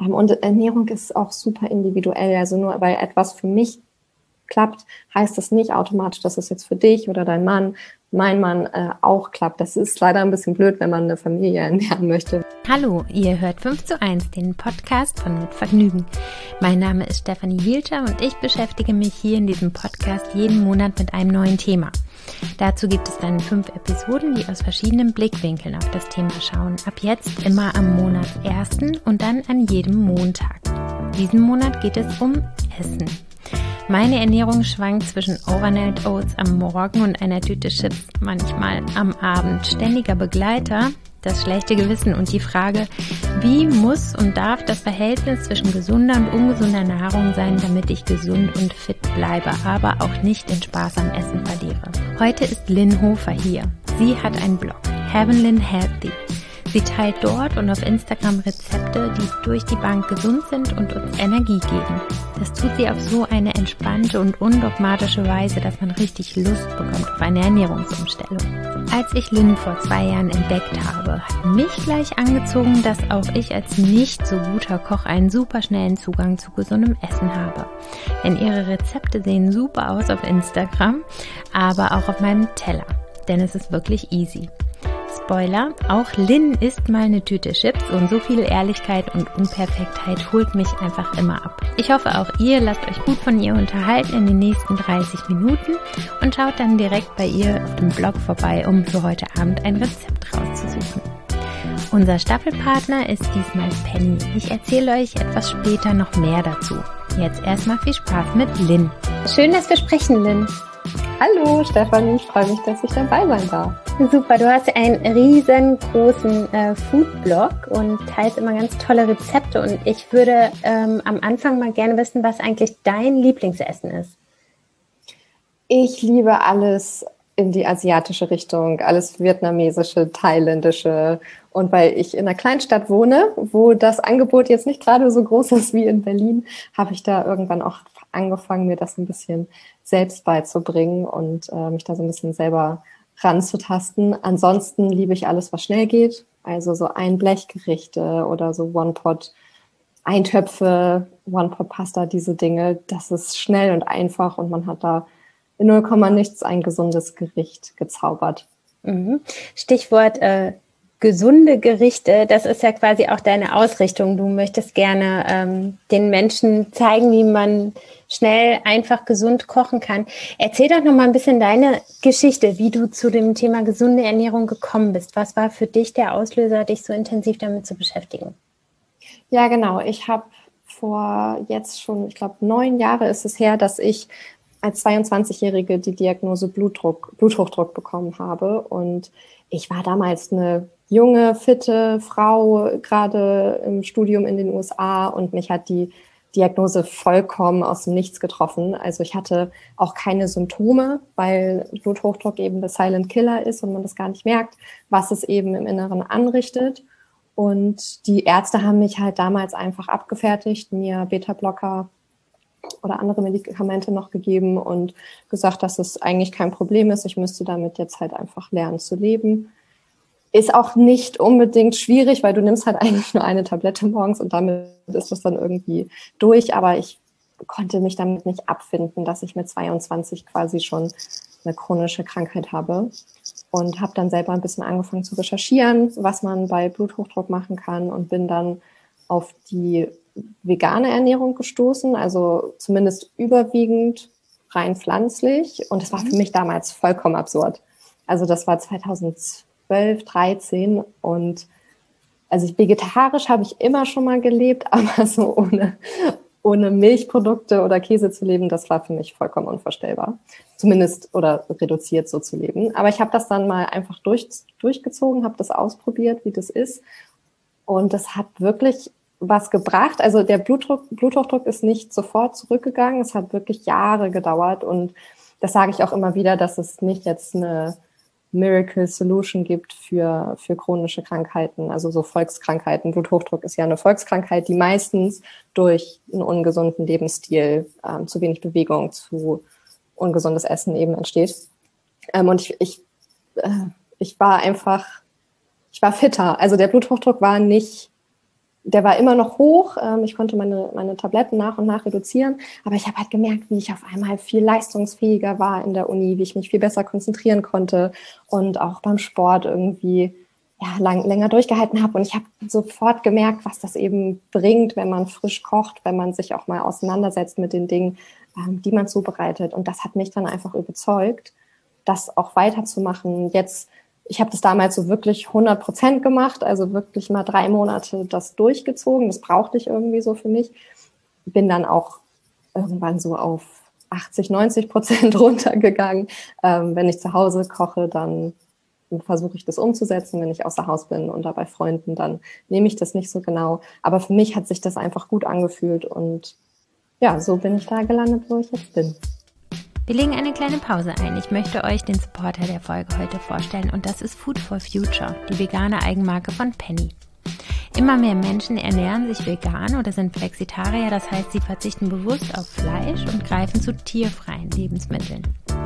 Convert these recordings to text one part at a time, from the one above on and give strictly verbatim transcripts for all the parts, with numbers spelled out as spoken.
Ähm, und Ernährung ist auch super individuell. Also nur weil etwas für mich klappt, heißt das nicht automatisch, dass es jetzt für dich oder dein Mann, mein Mann äh, auch klappt. Das ist leider ein bisschen blöd, wenn man eine Familie ernähren möchte. Hallo, ihr hört fünf zu eins, den Podcast von Mit Vergnügen. Mein Name ist Stefanie Hielscher und ich beschäftige mich hier in diesem Podcast jeden Monat mit einem neuen Thema. Dazu gibt es dann fünf Episoden, die aus verschiedenen Blickwinkeln auf das Thema schauen. Ab jetzt immer am Monatsersten und dann an jedem Montag. Diesen Monat geht es um Essen. Meine Ernährung schwankt zwischen Overnight Oats am Morgen und einer Tüte Chips manchmal am Abend. Ständiger Begleiter, das schlechte Gewissen und die Frage, wie muss und darf das Verhältnis zwischen gesunder und ungesunder Nahrung sein, damit ich gesund und fit bleibe, aber auch nicht den Spaß am Essen verliere. Heute ist Lynn Hofer hier. Sie hat einen Blog, Heavenly Healthy. Sie teilt dort und auf Instagram Rezepte, die durch die Bank gesund sind und uns Energie geben. Das tut sie auf so eine entspannte und undogmatische Weise, dass man richtig Lust bekommt auf eine Ernährungsumstellung. Als ich Lynn vor zwei Jahren entdeckt habe, hat mich gleich angezogen, dass auch ich als nicht so guter Koch einen super schnellen Zugang zu gesundem Essen habe. Denn ihre Rezepte sehen super aus auf Instagram, aber auch auf meinem Teller. Denn es ist wirklich easy. Spoiler, auch Lynn isst mal eine Tüte Chips und so viel Ehrlichkeit und Unperfektheit holt mich einfach immer ab. Ich hoffe, auch ihr lasst euch gut von ihr unterhalten in den nächsten dreißig Minuten und schaut dann direkt bei ihr auf dem Blog vorbei, um für heute Abend ein Rezept rauszusuchen. Unser Staffelpartner ist diesmal Penny. Ich erzähle euch etwas später noch mehr dazu. Jetzt erstmal viel Spaß mit Lynn. Schön, dass wir sprechen, Lynn. Hallo Stefanie, ich freue mich, dass ich dabei sein darf. Super, du hast einen riesengroßen äh, Foodblog und teilst immer ganz tolle Rezepte und ich würde ähm, am Anfang mal gerne wissen, was eigentlich dein Lieblingsessen ist. Ich liebe alles in die asiatische Richtung, alles vietnamesische, thailändische, und weil ich in einer Kleinstadt wohne, wo das Angebot jetzt nicht gerade so groß ist wie in Berlin, habe ich da irgendwann auch angefangen, mir das ein bisschen selbst beizubringen und äh, mich da so ein bisschen selber ranzutasten. Ansonsten liebe ich alles, was schnell geht, also so Einblechgerichte oder so One-Pot-Eintöpfe, One-Pot-Pasta, diese Dinge. Das ist schnell und einfach und man hat da in null Komma nichts ein gesundes Gericht gezaubert. Mhm. Stichwort äh, gesunde Gerichte, das ist ja quasi auch deine Ausrichtung. Du möchtest gerne ähm, den Menschen zeigen, wie man schnell, einfach, gesund kochen kann. Erzähl doch noch mal ein bisschen deine Geschichte, wie du zu dem Thema gesunde Ernährung gekommen bist. Was war für dich der Auslöser, dich so intensiv damit zu beschäftigen? Ja, genau. Ich habe vor jetzt schon, ich glaube, neun Jahre ist es her, dass ich als zweiundzwanzigjährige die Diagnose Blutdruck, Bluthochdruck bekommen habe. Und ich war damals eine junge, fitte Frau, gerade im Studium in den U S A, und mich hat die Diagnose vollkommen aus dem Nichts getroffen. Also ich hatte auch keine Symptome, weil Bluthochdruck eben der Silent Killer ist und man das gar nicht merkt, was es eben im Inneren anrichtet. Und die Ärzte haben mich halt damals einfach abgefertigt, mir Beta-Blocker oder andere Medikamente noch gegeben und gesagt, dass es eigentlich kein Problem ist. Ich müsste damit jetzt halt einfach lernen zu leben. Ist auch nicht unbedingt schwierig, weil du nimmst halt eigentlich nur eine Tablette morgens und damit ist das dann irgendwie durch. Aber ich konnte mich damit nicht abfinden, dass ich mit zweiundzwanzig quasi schon eine chronische Krankheit habe. Und habe dann selber ein bisschen angefangen zu recherchieren, was man bei Bluthochdruck machen kann, und bin dann auf die vegane Ernährung gestoßen, also zumindest überwiegend rein pflanzlich. Und das war für mich damals vollkommen absurd. Also das war zweitausendzwölf, dreizehn, und also ich, vegetarisch habe ich immer schon mal gelebt, aber so ohne, ohne Milchprodukte oder Käse zu leben, das war für mich vollkommen unvorstellbar. Zumindest oder reduziert so zu leben. Aber ich habe das dann mal einfach durch, durchgezogen, habe das ausprobiert, wie das ist. Und das hat wirklich was gebracht. Also der Blutdruck, Bluthochdruck ist nicht sofort zurückgegangen. Es hat wirklich Jahre gedauert. Und das sage ich auch immer wieder, dass es nicht jetzt eine Miracle Solution gibt für, für chronische Krankheiten, also so Volkskrankheiten. Bluthochdruck ist ja eine Volkskrankheit, die meistens durch einen ungesunden Lebensstil, ähm, zu wenig Bewegung, zu ungesundes Essen eben entsteht. Ähm, und ich, ich, äh, ich war einfach, ich war fitter. Also der Bluthochdruck war nicht der war immer noch hoch. Ähm, ich konnte meine, meine Tabletten nach und nach reduzieren. Aber ich habe halt gemerkt, wie ich auf einmal viel leistungsfähiger war in der Uni, wie ich mich viel besser konzentrieren konnte und auch beim Sport irgendwie ja, lang, länger durchgehalten habe. Und ich habe sofort gemerkt, was das eben bringt, wenn man frisch kocht, wenn man sich auch mal auseinandersetzt mit den Dingen, ähm, die man zubereitet. Und das hat mich dann einfach überzeugt, das auch weiterzumachen. Jetzt, ich habe das damals so wirklich hundert Prozent gemacht, also wirklich mal drei Monate das durchgezogen. Das brauchte ich irgendwie so für mich. Bin dann auch irgendwann so auf achtzig, neunzig Prozent runtergegangen. Ähm, wenn ich zu Hause koche, dann versuche ich das umzusetzen. Wenn ich außer Haus bin und da bei Freunden, dann nehme ich das nicht so genau. Aber für mich hat sich das einfach gut angefühlt und ja, so bin ich da gelandet, wo ich jetzt bin. Wir legen eine kleine Pause ein. Ich möchte euch den Supporter der Folge heute vorstellen und das ist Food for Future, die vegane Eigenmarke von Penny. Immer mehr Menschen ernähren sich vegan oder sind Flexitarier, das heißt, sie verzichten bewusst auf Fleisch und greifen zu tierfreien Lebensmitteln.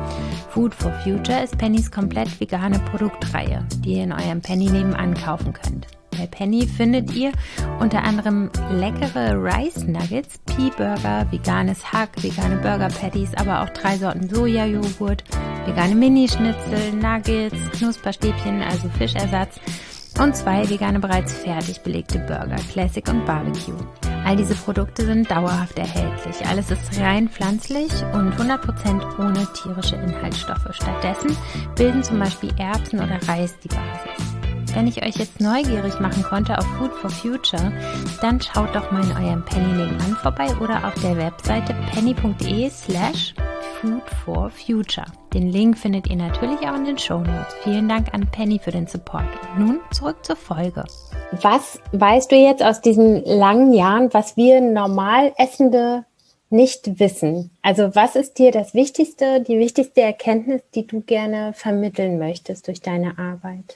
Food for Future ist Pennys komplett vegane Produktreihe, die ihr in eurem Penny nebenan kaufen könnt. Bei Penny findet ihr unter anderem leckere Rice Nuggets, Pea-Burger, veganes Hack, vegane Burger Patties, aber auch drei Sorten Sojajoghurt, vegane Minischnitzel, Nuggets, Knusperstäbchen, also Fischersatz und zwei vegane bereits fertig belegte Burger, Classic und Barbecue. All diese Produkte sind dauerhaft erhältlich. Alles ist rein pflanzlich und hundert Prozent ohne tierische Inhaltsstoffe. Stattdessen bilden zum Beispiel Erbsen oder Reis die Basis. Wenn ich euch jetzt neugierig machen konnte auf Food for Future, dann schaut doch mal in eurem Penny nebenan vorbei oder auf der Webseite penny.de slash Food for Future. Den Link findet ihr natürlich auch in den Shownotes. Vielen Dank an Penny für den Support. Und nun zurück zur Folge. Was weißt du jetzt aus diesen langen Jahren, was wir normal Essende nicht wissen? Also was ist dir das Wichtigste, die wichtigste Erkenntnis, die du gerne vermitteln möchtest durch deine Arbeit?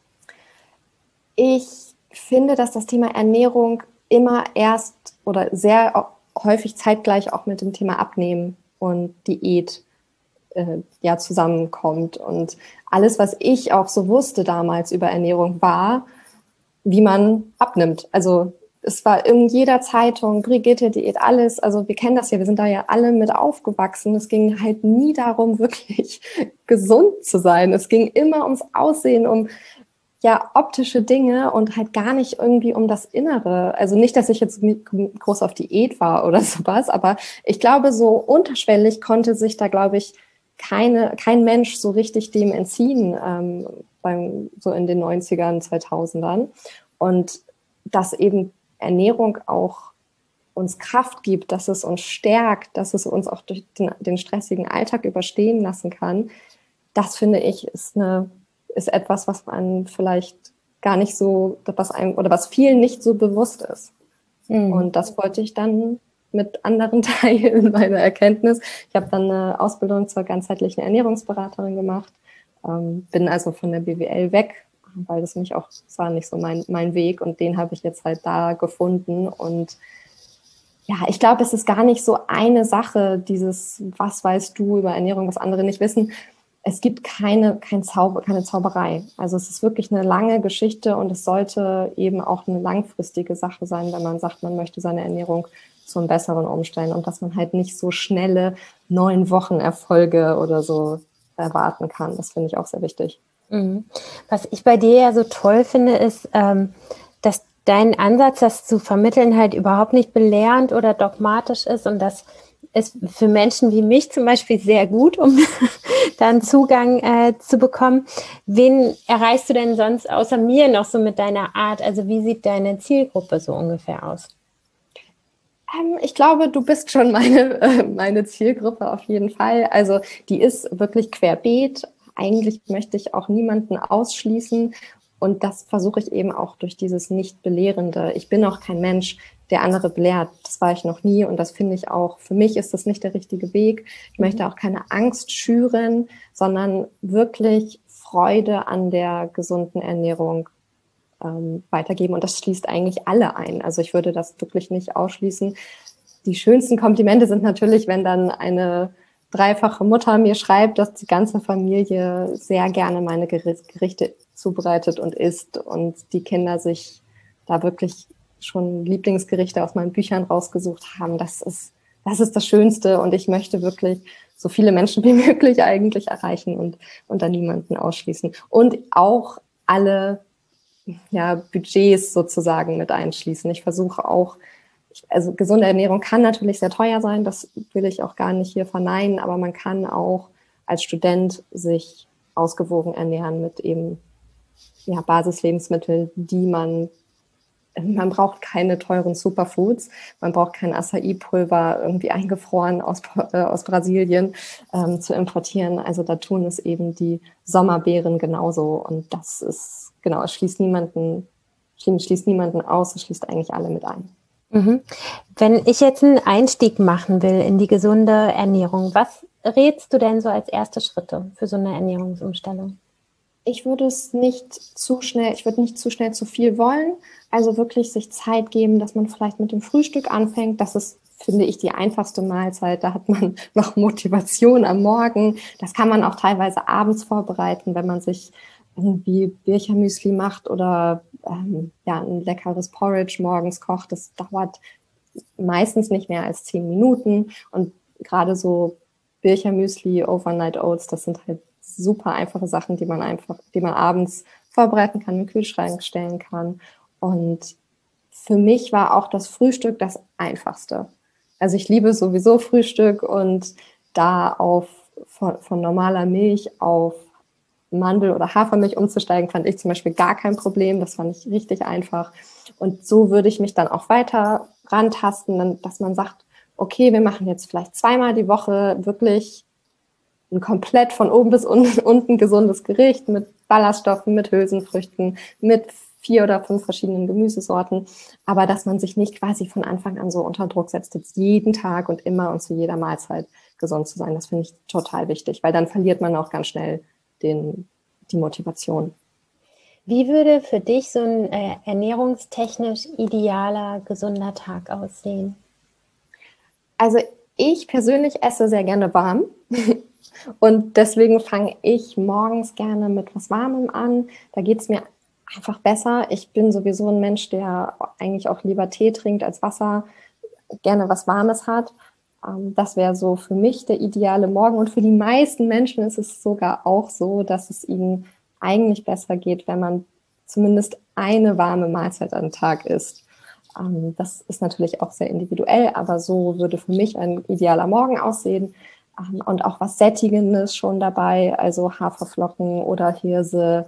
Ich finde, dass das Thema Ernährung immer erst oder sehr häufig zeitgleich auch mit dem Thema Abnehmen und Diät äh, ja zusammenkommt. Und alles, was ich auch so wusste damals über Ernährung, war, wie man abnimmt. Also es war in jeder Zeitung, Brigitte, Diät, alles. Also wir kennen das ja, wir sind da ja alle mit aufgewachsen. Es ging halt nie darum, wirklich gesund zu sein. Es ging immer ums Aussehen, um ja optische Dinge und halt gar nicht irgendwie um das Innere. Also nicht, dass ich jetzt groß auf Diät war oder sowas, aber ich glaube, so unterschwellig konnte sich da, glaube ich, keine, kein Mensch so richtig dem entziehen, ähm, beim, so in den neunzigern, zweitausendern. Und dass eben Ernährung auch uns Kraft gibt, dass es uns stärkt, dass es uns auch durch den, den stressigen Alltag überstehen lassen kann, das finde ich ist eine ist etwas, was man vielleicht gar nicht so, was einem oder was vielen nicht so bewusst ist. Mhm. Und das wollte ich dann mit anderen teilen, meine Erkenntnis. Ich habe dann eine Ausbildung zur ganzheitlichen Ernährungsberaterin gemacht, ähm, bin also von der B W L weg, weil das mich auch, das war nicht so mein, mein Weg und den habe ich jetzt halt da gefunden. Und ja, ich glaube, es ist gar nicht so eine Sache, dieses, was weißt du über Ernährung, was andere nicht wissen. Es gibt keine, kein Zauber, keine Zauberei. Also es ist wirklich eine lange Geschichte und es sollte eben auch eine langfristige Sache sein, wenn man sagt, man möchte seine Ernährung zum Besseren umstellen und dass man halt nicht so schnelle neun Wochen Erfolge oder so erwarten kann. Das finde ich auch sehr wichtig. Was ich bei dir ja so toll finde, ist, dass dein Ansatz, das zu vermitteln, halt überhaupt nicht belehrend oder dogmatisch ist und das ist für Menschen wie mich zum Beispiel sehr gut, um dann Zugang äh, zu bekommen. Wen erreichst du denn sonst außer mir noch so mit deiner Art? Also wie sieht deine Zielgruppe so ungefähr aus? Ähm, ich glaube, du bist schon meine, äh, meine Zielgruppe auf jeden Fall. Also die ist wirklich querbeet. Eigentlich möchte ich auch niemanden ausschließen. Und das versuche ich eben auch durch dieses Nicht-Belehrende. Ich bin auch kein Mensch, der andere belehrt. Das war ich noch nie und das finde ich auch, für mich ist das nicht der richtige Weg. Ich mhm. möchte auch keine Angst schüren, sondern wirklich Freude an der gesunden Ernährung ähm, weitergeben. Und das schließt eigentlich alle ein. Also ich würde das wirklich nicht ausschließen. Die schönsten Komplimente sind natürlich, wenn dann eine dreifache Mutter mir schreibt, dass die ganze Familie sehr gerne meine Gerichte zubereitet und isst und die Kinder sich da wirklich schon Lieblingsgerichte aus meinen Büchern rausgesucht haben. Das ist, das ist das Schönste und ich möchte wirklich so viele Menschen wie möglich eigentlich erreichen und, und da niemanden ausschließen. Und auch alle ja, Budgets sozusagen mit einschließen. Ich versuche auch, also gesunde Ernährung kann natürlich sehr teuer sein, das will ich auch gar nicht hier verneinen, aber man kann auch als Student sich ausgewogen ernähren mit eben ja, Basislebensmitteln, die man, man braucht keine teuren Superfoods, man braucht kein Acai-Pulver irgendwie eingefroren aus, äh, aus Brasilien ähm, zu importieren. Also da tun es eben die Sommerbeeren genauso und das ist, genau, es schließt niemanden, schließt niemanden aus, es schließt eigentlich alle mit ein. Mhm. Wenn ich jetzt einen Einstieg machen will in die gesunde Ernährung, was rätst du denn so als erste Schritte für so eine Ernährungsumstellung? Ich würde es nicht zu schnell, ich würde nicht zu schnell zu viel wollen. Also wirklich sich Zeit geben, dass man vielleicht mit dem Frühstück anfängt. Das ist, finde ich, die einfachste Mahlzeit. Da hat man noch Motivation am Morgen. Das kann man auch teilweise abends vorbereiten, wenn man sich irgendwie Birchermüsli macht oder ähm, ja, ein leckeres Porridge morgens kocht. Das dauert meistens nicht mehr als zehn Minuten. Und gerade so Birchermüsli, Overnight Oats, das sind halt super einfache Sachen, die man einfach, die man abends vorbereiten kann, in den Kühlschrank stellen kann. Und für mich war auch das Frühstück das Einfachste. Also ich liebe sowieso Frühstück und da auf von, von normaler Milch auf Mandel- oder Hafermilch umzusteigen, fand ich zum Beispiel gar kein Problem. Das fand ich richtig einfach. Und so würde ich mich dann auch weiter rantasten, dass man sagt, okay, wir machen jetzt vielleicht zweimal die Woche wirklich ein komplett von oben bis unten gesundes Gericht mit Ballaststoffen, mit Hülsenfrüchten, mit vier oder fünf verschiedenen Gemüsesorten. Aber dass man sich nicht quasi von Anfang an so unter Druck setzt, jetzt jeden Tag und immer und zu jeder Mahlzeit gesund zu sein. Das finde ich total wichtig, weil dann verliert man auch ganz schnell den, die Motivation. Wie würde für dich so ein äh, ernährungstechnisch idealer, gesunder Tag aussehen? Also ich persönlich esse sehr gerne warm und deswegen fange ich morgens gerne mit was Warmem an. Da geht es mir einfach besser. Ich bin sowieso ein Mensch, der eigentlich auch lieber Tee trinkt als Wasser, gerne was Warmes hat. Das wäre so für mich der ideale Morgen. Und für die meisten Menschen ist es sogar auch so, dass es ihnen eigentlich besser geht, wenn man zumindest eine warme Mahlzeit am Tag isst. Das ist natürlich auch sehr individuell, aber so würde für mich ein idealer Morgen aussehen. Und auch was Sättigendes schon dabei, also Haferflocken oder Hirse,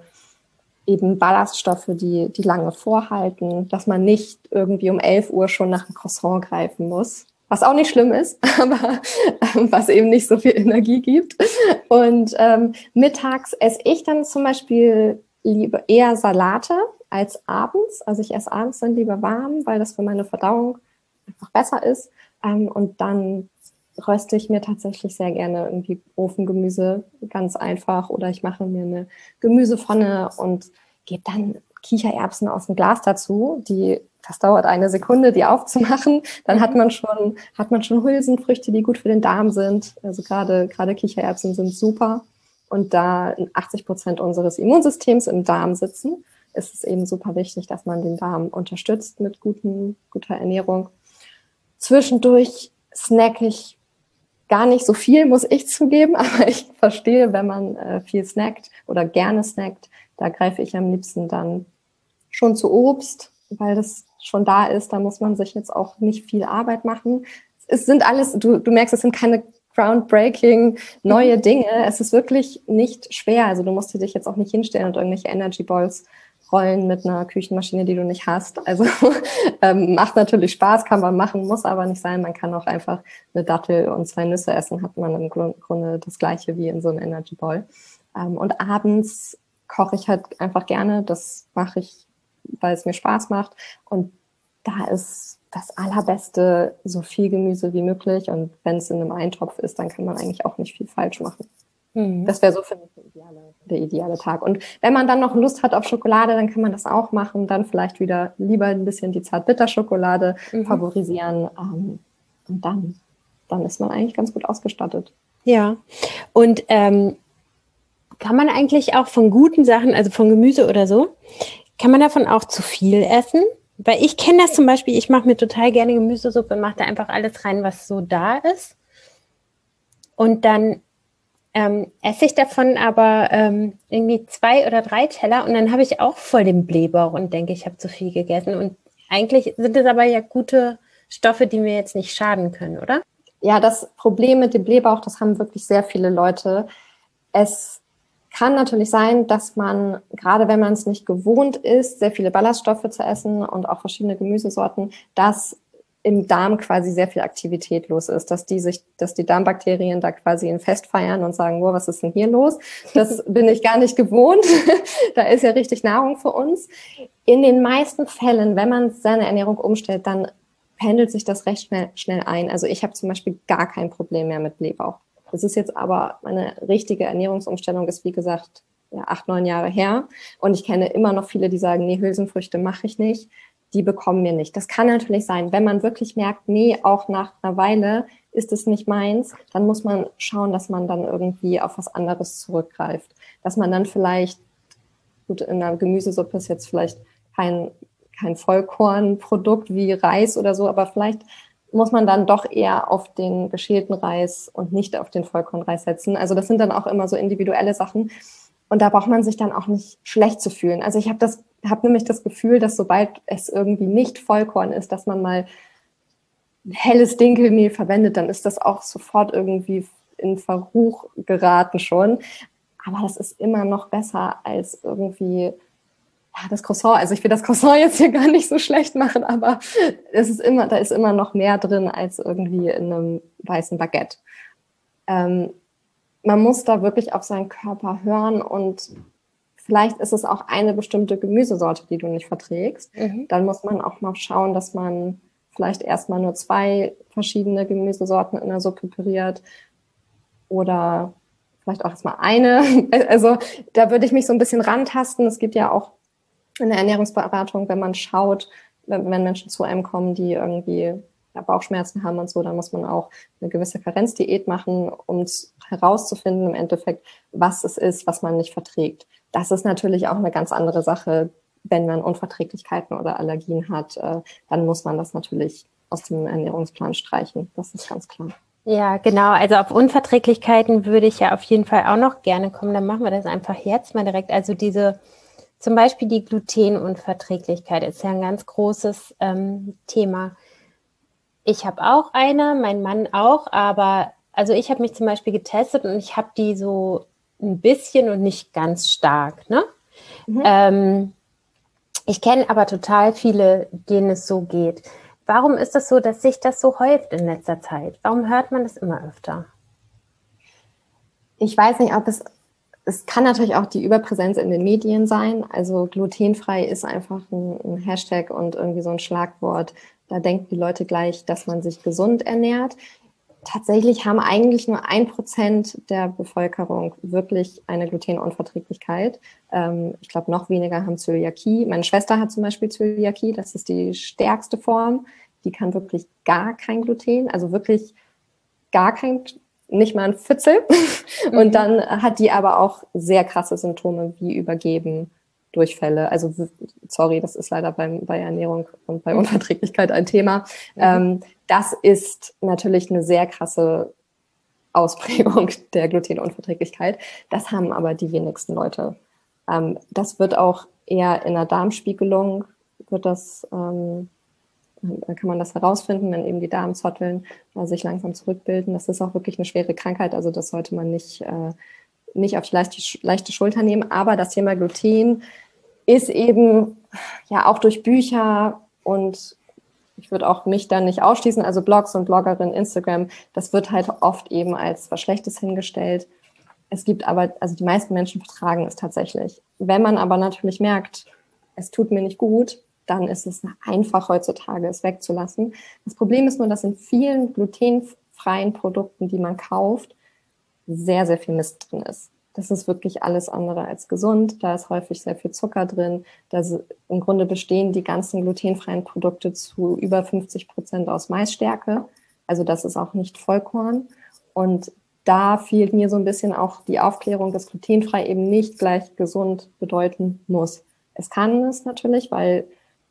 eben Ballaststoffe, die, die lange vorhalten, dass man nicht irgendwie um elf Uhr schon nach einem Croissant greifen muss. Was auch nicht schlimm ist, aber ähm, was eben nicht so viel Energie gibt. Und ähm, mittags esse ich dann zum Beispiel lieber eher Salate als abends. Also ich esse abends dann lieber warm, weil das für meine Verdauung einfach besser ist. Ähm, und dann röste ich mir tatsächlich sehr gerne irgendwie Ofengemüse, ganz einfach. Oder ich mache mir eine Gemüsepfanne und gebe dann Kichererbsen aus dem Glas dazu, die das dauert eine Sekunde, die aufzumachen. Dann hat man schon, hat man schon Hülsenfrüchte, die gut für den Darm sind. Also gerade, gerade Kichererbsen sind super. Und da achtzig Prozent unseres Immunsystems im Darm sitzen, ist es eben super wichtig, dass man den Darm unterstützt mit guten, guter Ernährung. Zwischendurch snacke ich gar nicht so viel, muss ich zugeben, aber ich verstehe, wenn man äh, viel snackt oder gerne snackt, da greife ich am liebsten dann schon zu Obst, weil das schon da ist, da muss man sich jetzt auch nicht viel Arbeit machen. Es sind alles, du, du merkst, es sind keine groundbreaking neue Dinge. Es ist wirklich nicht schwer. Also du musst dich jetzt auch nicht hinstellen und irgendwelche Energy Balls rollen mit einer Küchenmaschine, die du nicht hast. Also ähm, macht natürlich Spaß, kann man machen, muss aber nicht sein. Man kann auch einfach eine Dattel und zwei Nüsse essen, hat man im Grunde das Gleiche wie in so einem Energy Ball. Ähm, und abends koche ich halt einfach gerne. Das mache ich, weil es mir Spaß macht. Und da ist das Allerbeste so viel Gemüse wie möglich. Und wenn es in einem Eintopf ist, dann kann man eigentlich auch nicht viel falsch machen. Mhm. Das wäre so für mich der ideale, der ideale Tag. Und wenn man dann noch Lust hat auf Schokolade, dann kann man das auch machen. Dann vielleicht wieder lieber ein bisschen die Zartbitterschokolade mhm. favorisieren. Ähm, und dann, dann ist man eigentlich ganz gut ausgestattet. Ja, und ähm, kann man eigentlich auch von guten Sachen, also von Gemüse oder so, kann man davon auch zu viel essen? Weil ich kenne das zum Beispiel, ich mache mir total gerne Gemüsesuppe und mache da einfach alles rein, was so da ist. Und dann ähm, esse ich davon aber ähm, irgendwie zwei oder drei Teller und dann habe ich auch voll den Blähbauch und denke, ich habe zu viel gegessen. Und eigentlich sind es aber ja gute Stoffe, die mir jetzt nicht schaden können, oder? Ja, das Problem mit dem Blähbauch, das haben wirklich sehr viele Leute. Es kann natürlich sein, dass man, gerade wenn man es nicht gewohnt ist, sehr viele Ballaststoffe zu essen und auch verschiedene Gemüsesorten, dass im Darm quasi sehr viel Aktivität los ist, dass die sich, dass die Darmbakterien da quasi ein Fest feiern und sagen, wow, was ist denn hier los? Das bin ich gar nicht gewohnt. Da ist ja richtig Nahrung für uns. In den meisten Fällen, wenn man seine Ernährung umstellt, dann pendelt sich das recht schnell, schnell ein. Also ich habe zum Beispiel gar kein Problem mehr mit Blähbauch. Das ist jetzt aber, meine richtige Ernährungsumstellung ist, wie gesagt, ja, acht, neun Jahre her. Und ich kenne immer noch viele, die sagen, nee, Hülsenfrüchte mache ich nicht. Die bekommen mir nicht. Das kann natürlich sein, wenn man wirklich merkt, nee, auch nach einer Weile ist es nicht meins, dann muss man schauen, dass man dann irgendwie auf was anderes zurückgreift. Dass man dann vielleicht, gut, in einer Gemüsesuppe ist jetzt vielleicht kein, kein Vollkornprodukt wie Reis oder so, aber vielleicht muss man dann doch eher auf den geschälten Reis und nicht auf den Vollkornreis setzen. Also das sind dann auch immer so individuelle Sachen. Und da braucht man sich dann auch nicht schlecht zu fühlen. Also ich habe das, habe nämlich das Gefühl, dass sobald es irgendwie nicht Vollkorn ist, dass man mal helles Dinkelmehl verwendet, dann ist das auch sofort irgendwie in Verruch geraten schon. Aber das ist immer noch besser als irgendwie, ja, das Croissant. Also ich will das Croissant jetzt hier gar nicht so schlecht machen, aber es ist immer, da ist immer noch mehr drin als irgendwie in einem weißen Baguette. Ähm, Man muss da wirklich auf seinen Körper hören und vielleicht ist es auch eine bestimmte Gemüsesorte, die du nicht verträgst. Mhm. Dann muss man auch mal schauen, dass man vielleicht erstmal nur zwei verschiedene Gemüsesorten in der Suppe püriert oder vielleicht auch erstmal eine. Also da würde ich mich so ein bisschen rantasten. Es gibt ja auch in der Ernährungsberatung, wenn man schaut, wenn, wenn Menschen zu einem kommen, die irgendwie ja, Bauchschmerzen haben und so, dann muss man auch eine gewisse Karenzdiät machen, um herauszufinden im Endeffekt, was es ist, was man nicht verträgt. Das ist natürlich auch eine ganz andere Sache, wenn man Unverträglichkeiten oder Allergien hat, äh, dann muss man das natürlich aus dem Ernährungsplan streichen. Das ist ganz klar. Ja, genau. Also auf Unverträglichkeiten würde ich ja auf jeden Fall auch noch gerne kommen. Dann machen wir das einfach jetzt mal direkt. Also diese, zum Beispiel die Glutenunverträglichkeit ist ja ein ganz großes ähm, Thema. Ich habe auch eine, mein Mann auch, aber also ich habe mich zum Beispiel getestet und ich habe die so ein bisschen und nicht ganz stark, ne? Mhm. Ähm, ich kenne aber total viele, denen es so geht. Warum ist es so, dass sich das so häuft in letzter Zeit? Warum hört man das immer öfter? Ich weiß nicht, ob es, es kann natürlich auch die Überpräsenz in den Medien sein. Also glutenfrei ist einfach ein, ein Hashtag und irgendwie so ein Schlagwort. Da denken die Leute gleich, dass man sich gesund ernährt. Tatsächlich haben eigentlich nur ein Prozent der Bevölkerung wirklich eine Glutenunverträglichkeit. Ähm, ich glaube, noch weniger haben Zöliakie. Meine Schwester hat zum Beispiel Zöliakie. Das ist die stärkste Form. Die kann wirklich gar kein Gluten, also wirklich gar kein, nicht mal ein Pfützel. Mhm. Und dann hat die aber auch sehr krasse Symptome wie Übergeben, Durchfälle. Also sorry, das ist leider beim, bei Ernährung und bei Unverträglichkeit ein Thema. Mhm. Ähm, das ist natürlich eine sehr krasse Ausprägung der Glutenunverträglichkeit. Das haben aber die wenigsten Leute. Ähm, das wird auch eher in der Darmspiegelung, wird das, ähm, da kann man das herausfinden, wenn eben die Darmzotteln äh, sich langsam zurückbilden. Das ist auch wirklich eine schwere Krankheit, also das sollte man nicht, äh, nicht auf die leichte, leichte Schulter nehmen. Aber das Thema Gluten ist eben ja auch durch Bücher und ich würde auch mich dann nicht ausschließen, also Blogs und Bloggerinnen, Instagram, das wird halt oft eben als was Schlechtes hingestellt. Es gibt aber, also die meisten Menschen vertragen es tatsächlich. Wenn man aber natürlich merkt, es tut mir nicht gut, dann ist es einfach heutzutage, es wegzulassen. Das Problem ist nur, dass in vielen glutenfreien Produkten, die man kauft, sehr, sehr viel Mist drin ist. Das ist wirklich alles andere als gesund. Da ist häufig sehr viel Zucker drin. Da im Grunde bestehen die ganzen glutenfreien Produkte zu über fünfzig Prozent aus Maisstärke. Also das ist auch nicht Vollkorn. Und da fehlt mir so ein bisschen auch die Aufklärung, dass glutenfrei eben nicht gleich gesund bedeuten muss. Es kann es natürlich, weil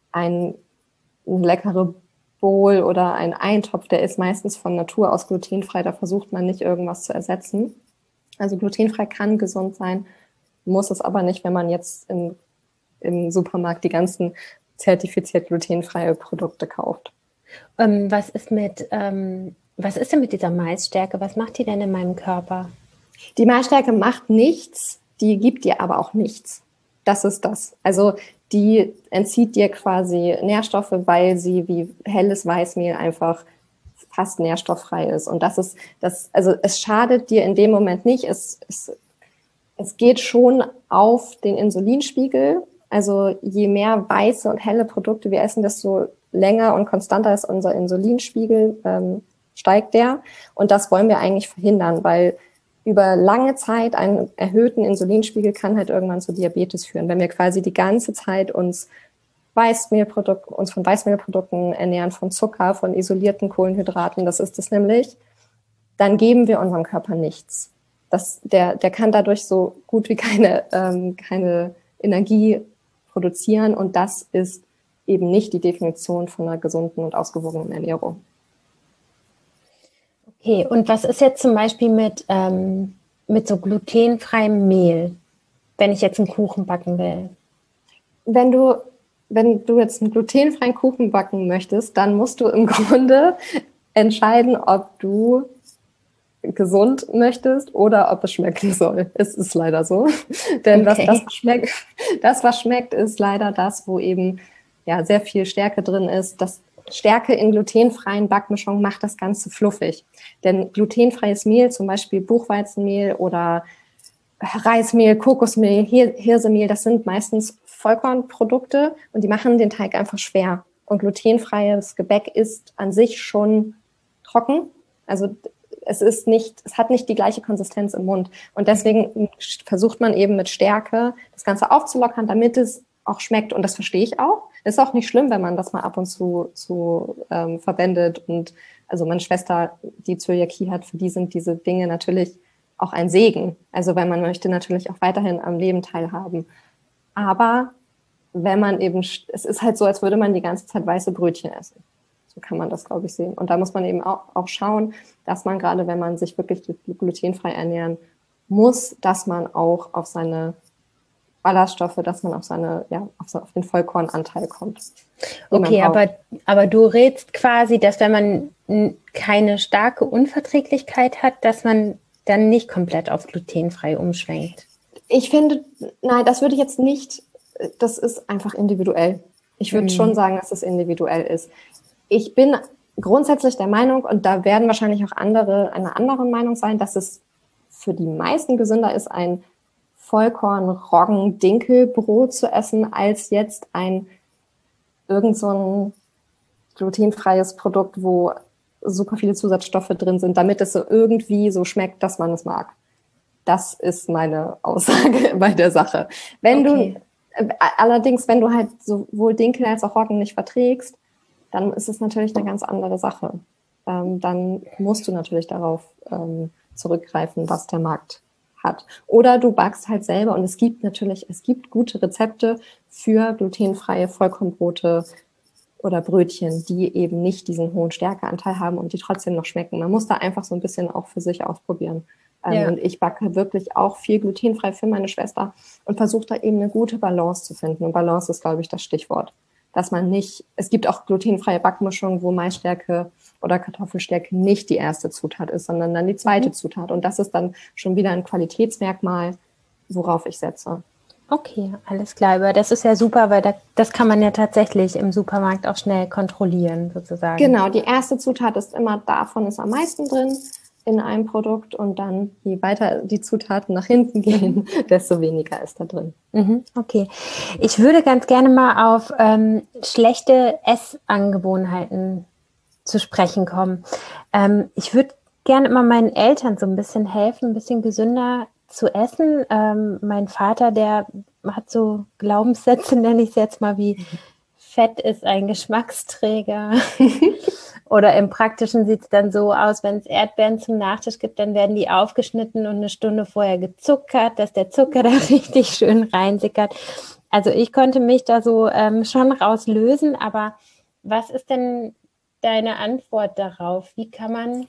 ein, ein leckere Bowl oder ein Eintopf, der ist meistens von Natur aus glutenfrei, da versucht man nicht irgendwas zu ersetzen. Also glutenfrei kann gesund sein, muss es aber nicht, wenn man jetzt im, im Supermarkt die ganzen zertifiziert glutenfreie Produkte kauft. Ähm, was ist mit, ähm, was ist denn mit dieser Maisstärke? Was macht die denn in meinem Körper? Die Maisstärke macht nichts, die gibt dir aber auch nichts. Das ist das. Also die entzieht dir quasi Nährstoffe, weil sie wie helles Weißmehl einfach fast nährstofffrei ist. Und das ist, das, also es schadet dir in dem Moment nicht. Es, es, es geht schon auf den Insulinspiegel. Also je mehr weiße und helle Produkte wir essen, desto länger und konstanter ist unser Insulinspiegel, ähm, steigt der. Und das wollen wir eigentlich verhindern, weil über lange Zeit einen erhöhten Insulinspiegel kann halt irgendwann zu Diabetes führen. Wenn wir quasi die ganze Zeit uns Weißmehlprodukte, uns von Weißmehlprodukten ernähren, von Zucker, von isolierten Kohlenhydraten, das ist es nämlich, dann geben wir unserem Körper nichts. Das, der, der kann dadurch so gut wie keine, ähm, keine Energie produzieren und das ist eben nicht die Definition von einer gesunden und ausgewogenen Ernährung. Okay, und was ist jetzt zum Beispiel mit, ähm, mit so glutenfreiem Mehl, wenn ich jetzt einen Kuchen backen will? Wenn du, wenn du jetzt einen glutenfreien Kuchen backen möchtest, dann musst du im Grunde entscheiden, ob du gesund möchtest oder ob es schmecken soll. Es ist leider so. Denn Okay. das, das, schmeckt, das, was schmeckt, ist leider das, wo eben ja, sehr viel Stärke drin ist. Das Stärke in glutenfreien Backmischungen macht das Ganze fluffig. Denn glutenfreies Mehl, zum Beispiel Buchweizenmehl oder Reismehl, Kokosmehl, Hirsemehl, das sind meistens Vollkornprodukte und die machen den Teig einfach schwer. Und glutenfreies Gebäck ist an sich schon trocken. Also es ist nicht, es hat nicht die gleiche Konsistenz im Mund. Und deswegen versucht man eben mit Stärke das Ganze aufzulockern, damit es auch schmeckt. Und das verstehe ich auch. Ist auch nicht schlimm, wenn man das mal ab und zu, zu ähm, verwendet. Und also meine Schwester, die Zöliakie hat, für die sind diese Dinge natürlich auch ein Segen. Also weil man möchte natürlich auch weiterhin am Leben teilhaben. Aber wenn man eben, es ist halt so, als würde man die ganze Zeit weiße Brötchen essen. So kann man das, glaube ich, sehen. Und da muss man eben auch, auch schauen, dass man gerade, wenn man sich wirklich glutenfrei ernähren muss, dass man auch auf seine Ballaststoffe, dass man auf seine, ja, auf, auf den Vollkornanteil kommt. Okay, aber, aber du rätst quasi, dass wenn man keine starke Unverträglichkeit hat, dass man dann nicht komplett auf glutenfrei umschwenkt. Ich finde, nein, das würde ich jetzt nicht, das ist einfach individuell. Ich würde mhm. schon sagen, dass es individuell ist. Ich bin grundsätzlich der Meinung, und da werden wahrscheinlich auch andere einer anderen Meinung sein, dass es für die meisten gesünder ist, ein Vollkorn-Roggen-Dinkelbrot zu essen, als jetzt ein irgend so ein glutenfreies Produkt, wo super viele Zusatzstoffe drin sind, damit es so irgendwie so schmeckt, dass man es mag. Das ist meine Aussage bei der Sache. Wenn okay. du, allerdings, wenn du halt sowohl Dinkel als auch Roggen nicht verträgst, dann ist es natürlich eine ganz andere Sache. Ähm, dann musst du natürlich darauf ähm, zurückgreifen, was der Markt hat. Oder du backst halt selber und es gibt natürlich, es gibt gute Rezepte für glutenfreie Vollkornbrote oder Brötchen, die eben nicht diesen hohen Stärkeanteil haben und die trotzdem noch schmecken. Man muss da einfach so ein bisschen auch für sich ausprobieren. Ähm, ja. Und ich backe wirklich auch viel glutenfrei für meine Schwester und versuche da eben eine gute Balance zu finden. Und Balance ist, glaube ich, das Stichwort. Dass man nicht, es gibt auch glutenfreie Backmischungen, wo Maisstärke oder Kartoffelstärke nicht die erste Zutat ist, sondern dann die zweite mhm. Zutat. Und das ist dann schon wieder ein Qualitätsmerkmal, worauf ich setze. Okay, alles klar. Aber das ist ja super, weil da, das kann man ja tatsächlich im Supermarkt auch schnell kontrollieren, sozusagen. Genau, die erste Zutat ist immer, davon ist am meisten drin in einem Produkt und dann, je weiter die Zutaten nach hinten gehen, desto weniger ist da drin. Mhm, okay. Ich würde ganz gerne mal auf ähm, schlechte Essangewohnheiten zu sprechen kommen. Ähm, ich würde gerne immer meinen Eltern so ein bisschen helfen, ein bisschen gesünder zu essen. Ähm, mein Vater, der hat so Glaubenssätze, nenne ich es jetzt mal, wie Fett ist ein Geschmacksträger. Oder im Praktischen sieht es dann so aus, wenn es Erdbeeren zum Nachtisch gibt, dann werden die aufgeschnitten und eine Stunde vorher gezuckert, dass der Zucker da richtig schön reinsickert. Also ich konnte mich da so ähm, schon rauslösen, aber was ist denn deine Antwort darauf? Wie kann man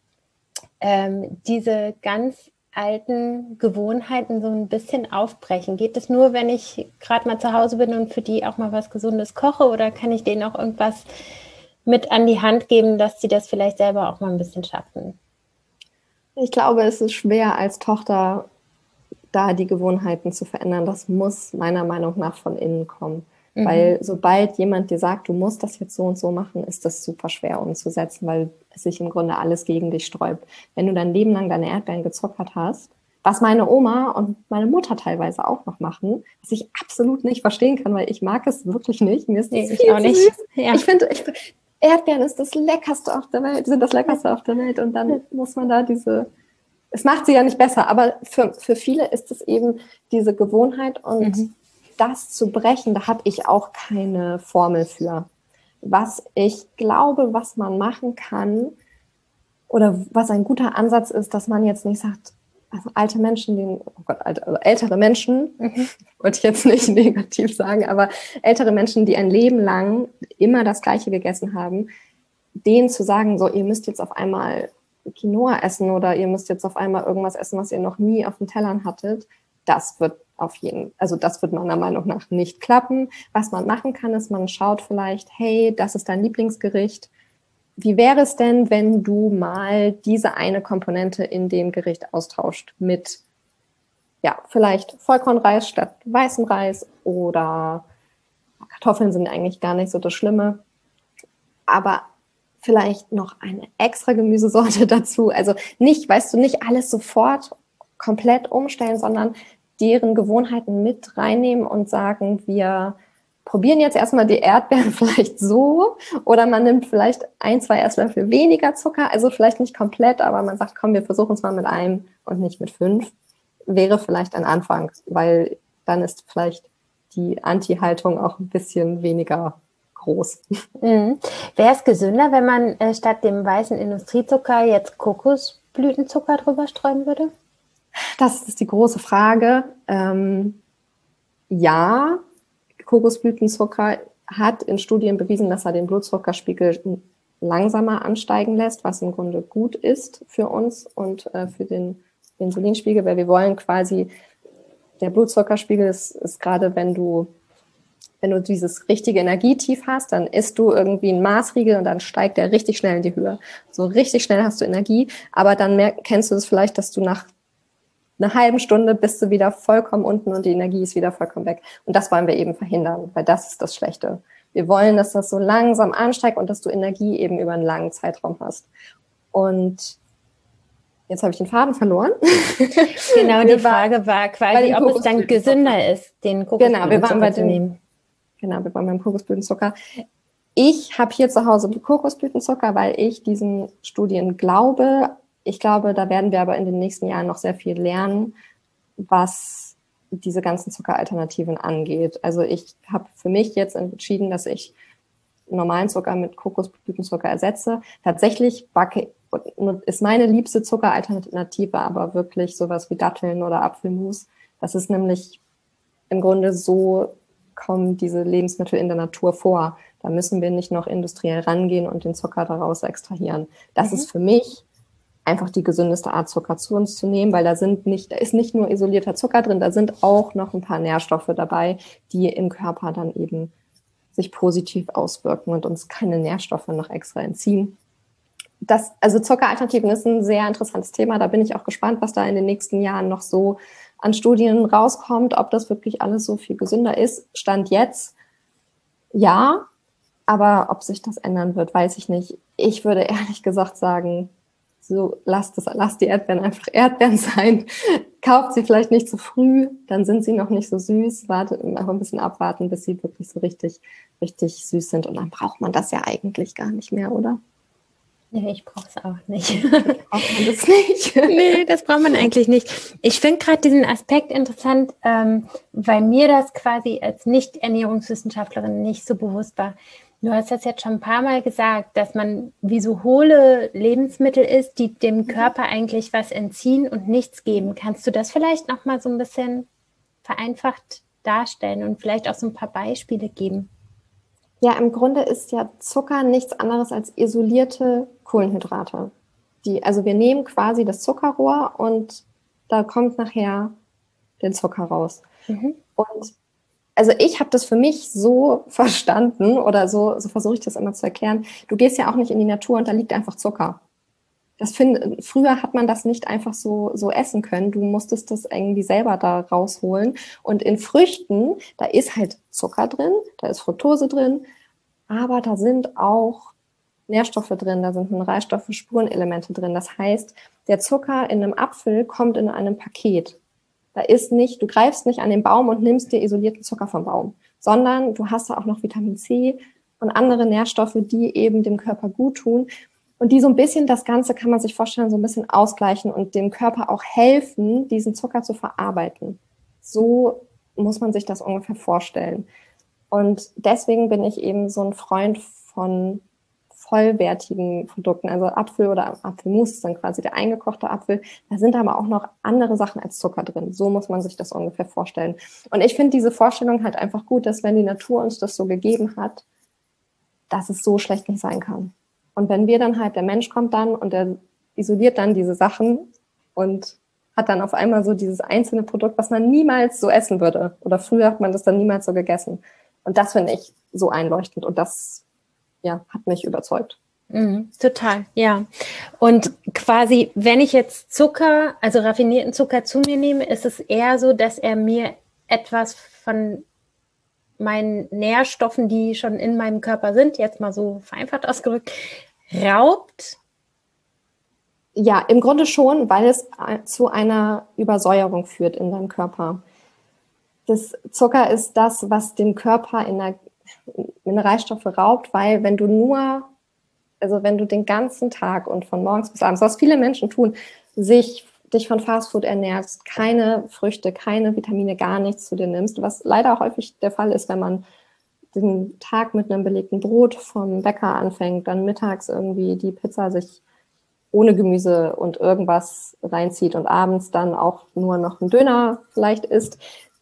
ähm, diese ganz alten Gewohnheiten so ein bisschen aufbrechen? Geht es nur, wenn ich gerade mal zu Hause bin und für die auch mal was Gesundes koche, oder kann ich denen auch irgendwas mit an die Hand geben, dass sie das vielleicht selber auch mal ein bisschen schaffen? Ich glaube, es ist schwer als Tochter, da die Gewohnheiten zu verändern. Das muss meiner Meinung nach von innen kommen. Mhm. Weil sobald jemand dir sagt, du musst das jetzt so und so machen, ist das super schwer umzusetzen, weil es sich im Grunde alles gegen dich sträubt. Wenn du dein Leben lang deine Erdbeeren gezuckert hast, was meine Oma und meine Mutter teilweise auch noch machen, was ich absolut nicht verstehen kann, weil ich mag es wirklich nicht. Mir ist das nee, viel auch nicht. Süß. Ja. Ich finde, ich, Erdbeeren ist das Leckerste auf der Welt, sind das Leckerste auf der Welt, und dann muss man da diese... Es macht sie ja nicht besser, aber für, für viele ist es eben diese Gewohnheit, und mhm. das zu brechen, da habe ich auch keine Formel für. Was ich glaube, was man machen kann, oder was ein guter Ansatz ist, dass man jetzt nicht sagt, also alte Menschen, die, oh Gott, alte, also ältere Menschen, mhm. wollte ich jetzt nicht negativ sagen, aber ältere Menschen, die ein Leben lang immer das Gleiche gegessen haben, denen zu sagen, so, ihr müsst jetzt auf einmal Quinoa essen oder ihr müsst jetzt auf einmal irgendwas essen, was ihr noch nie auf den Tellern hattet, das wird auf jeden, also das wird meiner Meinung nach nicht klappen. Was man machen kann, ist, man schaut vielleicht, hey, das ist dein Lieblingsgericht. Wie wäre es denn, wenn du mal diese eine Komponente in dem Gericht austauscht mit, ja, vielleicht Vollkornreis statt weißem Reis, oder Kartoffeln sind eigentlich gar nicht so das Schlimme, aber vielleicht noch eine extra Gemüsesorte dazu. Also nicht, weißt du, nicht alles sofort komplett umstellen, sondern deren Gewohnheiten mit reinnehmen und sagen, wir probieren jetzt erstmal die Erdbeeren vielleicht so, oder man nimmt vielleicht ein, zwei Esslöffel weniger Zucker, also vielleicht nicht komplett, aber man sagt, komm, wir versuchen es mal mit einem und nicht mit fünf, wäre vielleicht ein Anfang, weil dann ist vielleicht die Anti-Haltung auch ein bisschen weniger groß. Mhm. Wäre es gesünder, wenn man äh, statt dem weißen Industriezucker jetzt Kokosblütenzucker drüber streuen würde? Das ist die große Frage. Ähm, ja, Kokosblütenzucker hat in Studien bewiesen, dass er den Blutzuckerspiegel langsamer ansteigen lässt, was im Grunde gut ist für uns und äh, für den Insulinspiegel, weil wir wollen quasi, der Blutzuckerspiegel ist, ist gerade, wenn du Wenn du dieses richtige Energietief hast, dann isst du irgendwie einen Maßriegel und dann steigt der richtig schnell in die Höhe. So richtig schnell hast du Energie, aber dann merk, kennst du es vielleicht, dass du nach einer halben Stunde bist du wieder vollkommen unten und die Energie ist wieder vollkommen weg. Und das wollen wir eben verhindern, weil das ist das Schlechte. Wir wollen, dass das so langsam ansteigt und dass du Energie eben über einen langen Zeitraum hast. Und jetzt habe ich den Faden verloren. Genau, die Frage war quasi, ob es dann gesünder ist, den Kokosblütenzucker zu nehmen. Genau, wir waren beim Kokosblütenzucker. Ich habe hier zu Hause Kokosblütenzucker, weil ich diesen Studien glaube. Ich glaube, da werden wir aber in den nächsten Jahren noch sehr viel lernen, was diese ganzen Zuckeralternativen angeht. Also ich habe für mich jetzt entschieden, dass ich normalen Zucker mit Kokosblütenzucker ersetze. Tatsächlich backe, ist meine liebste Zuckeralternative aber wirklich sowas wie Datteln oder Apfelmus. Das ist nämlich im Grunde so, kommen diese Lebensmittel in der Natur vor. Da müssen wir nicht noch industriell rangehen und den Zucker daraus extrahieren. Das mhm. ist für mich einfach die gesündeste Art, Zucker zu uns zu nehmen, weil da sind nicht, da ist nicht nur isolierter Zucker drin, da sind auch noch ein paar Nährstoffe dabei, die im Körper dann eben sich positiv auswirken und uns keine Nährstoffe noch extra entziehen. Das, also Zuckeralternativen ist ein sehr interessantes Thema. Da bin ich auch gespannt, was da in den nächsten Jahren noch so an Studien rauskommt, ob das wirklich alles so viel gesünder ist. Stand jetzt, ja, aber ob sich das ändern wird, weiß ich nicht. Ich würde ehrlich gesagt sagen, so lasst es, lasst die Erdbeeren einfach Erdbeeren sein. Kauft sie vielleicht nicht zu früh, dann sind sie noch nicht so süß. Wartet, einfach ein bisschen abwarten, bis sie wirklich so richtig, richtig süß sind. Und dann braucht man das ja eigentlich gar nicht mehr, oder? Nee, ich brauche es auch nicht. Braucht man das nicht? Nee, das braucht man eigentlich nicht. Ich finde gerade diesen Aspekt interessant, ähm, weil mir das quasi als Nicht-Ernährungswissenschaftlerin nicht so bewusst war. Du hast das jetzt schon ein paar Mal gesagt, dass man wie so hohle Lebensmittel isst, die dem Körper eigentlich was entziehen und nichts geben. Kannst du das vielleicht noch mal so ein bisschen vereinfacht darstellen und vielleicht auch so ein paar Beispiele geben? Ja, im Grunde ist ja Zucker nichts anderes als isolierte Kohlenhydrate. Die, also wir nehmen quasi das Zuckerrohr und da kommt nachher der Zucker raus. Mhm. Und also ich habe das für mich so verstanden oder so, so versuche ich das immer zu erklären. Du gehst ja auch nicht in die Natur und da liegt einfach Zucker. Das find, früher hat man das nicht einfach so, so essen können. Du musstest das irgendwie selber da rausholen. Und in Früchten, da ist halt Zucker drin, da ist Fructose drin, aber da sind auch Nährstoffe drin, da sind Mineralstoffe, Spurenelemente drin. Das heißt, der Zucker in einem Apfel kommt in einem Paket. Da ist nicht, du greifst nicht an den Baum und nimmst dir isolierten Zucker vom Baum, sondern du hast da auch noch Vitamin C und andere Nährstoffe, die eben dem Körper gut tun und die so ein bisschen, das Ganze kann man sich vorstellen, so ein bisschen ausgleichen und dem Körper auch helfen, diesen Zucker zu verarbeiten. So muss man sich das ungefähr vorstellen. Und deswegen bin ich eben so ein Freund von vollwertigen Produkten, also Apfel oder Apfelmus ist dann quasi der eingekochte Apfel. Da sind aber auch noch andere Sachen als Zucker drin. So muss man sich das ungefähr vorstellen. Und ich finde diese Vorstellung halt einfach gut, dass wenn die Natur uns das so gegeben hat, dass es so schlecht nicht sein kann. Und wenn wir dann halt, der Mensch kommt dann und der isoliert dann diese Sachen und hat dann auf einmal so dieses einzelne Produkt, was man niemals so essen würde. Oder früher hat man das dann niemals so gegessen. Und das finde ich so einleuchtend und das ja, hat mich überzeugt. Mhm, total, ja. Und quasi, wenn ich jetzt Zucker, also raffinierten Zucker zu mir nehme, ist es eher so, dass er mir etwas von meinen Nährstoffen, die schon in meinem Körper sind, jetzt mal so vereinfacht ausgedrückt, raubt? Ja, im Grunde schon, weil es zu einer Übersäuerung führt in deinem Körper. Das Zucker ist das, was dem Körper in der Mineralstoffe raubt, weil wenn du nur, also wenn du den ganzen Tag und von morgens bis abends, was viele Menschen tun, sich dich von Fastfood ernährst, keine Früchte, keine Vitamine, gar nichts zu dir nimmst, was leider auch häufig der Fall ist, wenn man den Tag mit einem belegten Brot vom Bäcker anfängt, dann mittags irgendwie die Pizza sich ohne Gemüse und irgendwas reinzieht und abends dann auch nur noch einen Döner vielleicht isst,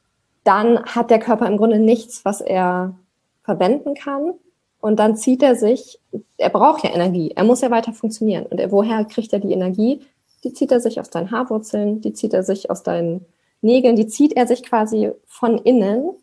dann hat der Körper im Grunde nichts, was er verwenden kann. Und dann zieht er sich, er braucht ja Energie, er muss ja weiter funktionieren. Und er, woher kriegt er die Energie? Die zieht er sich aus deinen Haarwurzeln, die zieht er sich aus deinen Nägeln, die zieht er sich quasi von innen,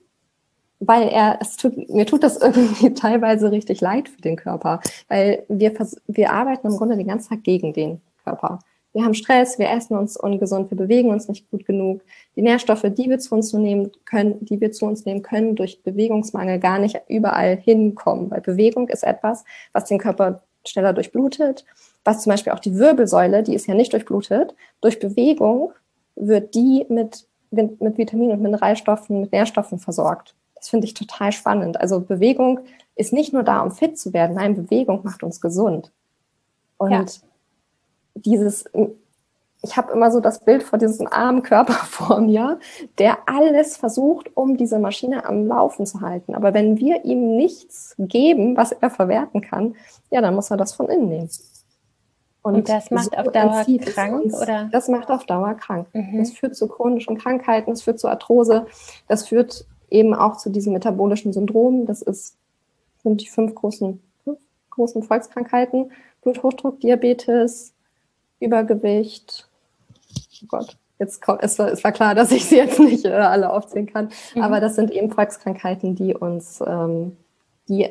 weil er, es tut, mir tut das irgendwie teilweise richtig leid für den Körper, weil wir, wir arbeiten im Grunde den ganzen Tag gegen den Körper. Wir haben Stress, wir essen uns ungesund, wir bewegen uns nicht gut genug. Die Nährstoffe, die wir zu uns nehmen können, die wir zu uns nehmen können, durch Bewegungsmangel gar nicht überall hinkommen. Weil Bewegung ist etwas, was den Körper schneller durchblutet, was zum Beispiel auch die Wirbelsäule, die ist ja nicht durchblutet. Durch Bewegung wird die mit, mit Vitaminen und Mineralstoffen, mit Nährstoffen versorgt. Das finde ich total spannend. Also Bewegung ist nicht nur da, um fit zu werden. Nein, Bewegung macht uns gesund. Und ja. Dieses, ich habe immer so das Bild vor diesem armen Körper vor mir, der alles versucht, um diese Maschine am Laufen zu halten. Aber wenn wir ihm nichts geben, was er verwerten kann, ja, dann muss er das von innen nehmen. Und, Und das macht so auf Dauer krank, uns, oder? Das macht auf Dauer krank. Mhm. Das führt zu chronischen Krankheiten, das führt zu Arthrose, das führt eben auch zu diesem metabolischen Syndrom. Das ist, sind die fünf großen, fünf großen Volkskrankheiten: Bluthochdruck, Diabetes, Übergewicht. Oh Gott, jetzt kommt, es war, es war klar, dass ich sie jetzt nicht äh, alle aufzählen kann. Mhm. Aber das sind eben Volkskrankheiten, die uns, ähm, die,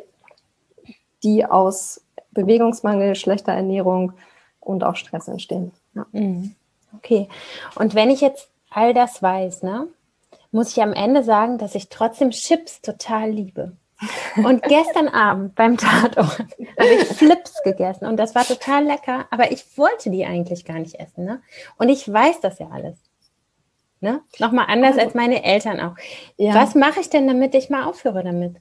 die aus Bewegungsmangel, schlechter Ernährung und auch Stress entstehen. Ja. Mhm. Okay. Und wenn ich jetzt all das weiß, ne, muss ich am Ende sagen, dass ich trotzdem Chips total liebe. Und gestern Abend beim Tatort habe ich Flips gegessen und das war total lecker, aber ich wollte die eigentlich gar nicht essen. Ne? Und ich weiß das ja alles. Ne? Nochmal anders also, als meine Eltern auch. Ja. Was mache ich denn, damit ich mal aufhöre damit?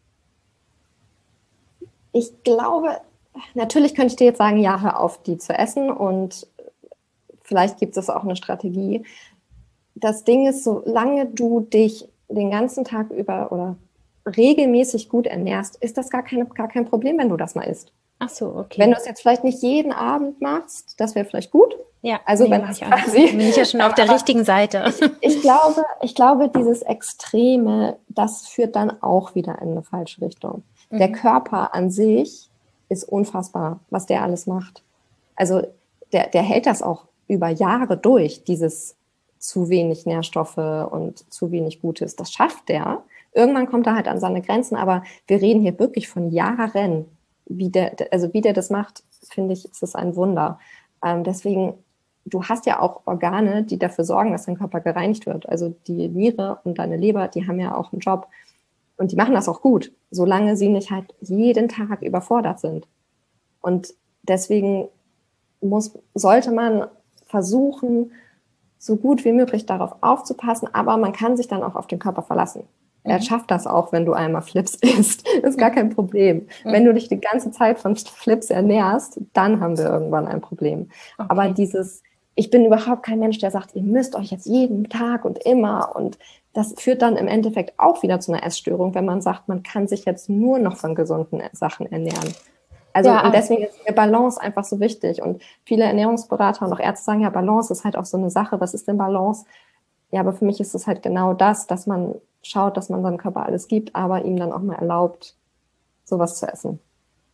Ich glaube, natürlich könnte ich dir jetzt sagen, ja, hör auf, die zu essen und vielleicht gibt es auch eine Strategie. Das Ding ist, solange du dich den ganzen Tag über oder regelmäßig gut ernährst, ist das gar, keine, gar kein Problem, wenn du das mal isst. Ach so, okay. Wenn du es jetzt vielleicht nicht jeden Abend machst, das wäre vielleicht gut. Ja, also nee, wenn mach das ich auch. quasi, Bin ich ja schon auf der richtigen Seite. Ich, ich, glaube, ich glaube, dieses Extreme, das führt dann auch wieder in eine falsche Richtung. Mhm. Der Körper an sich ist unfassbar, was der alles macht. Also der, der hält das auch über Jahre durch, dieses zu wenig Nährstoffe und zu wenig Gutes. Das schafft der. Irgendwann kommt er halt an seine Grenzen, aber wir reden hier wirklich von Jahren. Wie der, also wie der das macht, finde ich, ist es ein Wunder. Ähm, deswegen, du hast ja auch Organe, die dafür sorgen, dass dein Körper gereinigt wird. Also die Niere und deine Leber, die haben ja auch einen Job. Und die machen das auch gut, solange sie nicht halt jeden Tag überfordert sind. Und deswegen muss, sollte man versuchen, so gut wie möglich darauf aufzupassen, aber man kann sich dann auch auf den Körper verlassen. Mhm. Er schafft das auch, wenn du einmal Flips isst. Das ist gar kein Problem. Mhm. Wenn du dich die ganze Zeit von Flips ernährst, dann haben wir irgendwann ein Problem. Okay. Aber dieses, ich bin überhaupt kein Mensch, der sagt, ihr müsst euch jetzt jeden Tag und immer, und das führt dann im Endeffekt auch wieder zu einer Essstörung, wenn man sagt, man kann sich jetzt nur noch von gesunden Sachen ernähren. Also ja, und deswegen ist die Balance einfach so wichtig. Und viele Ernährungsberater und auch Ärzte sagen, ja, Balance ist halt auch so eine Sache. Was ist denn Balance? Ja, aber für mich ist es halt genau das, dass man schaut, dass man seinem Körper alles gibt, aber ihm dann auch mal erlaubt, sowas zu essen.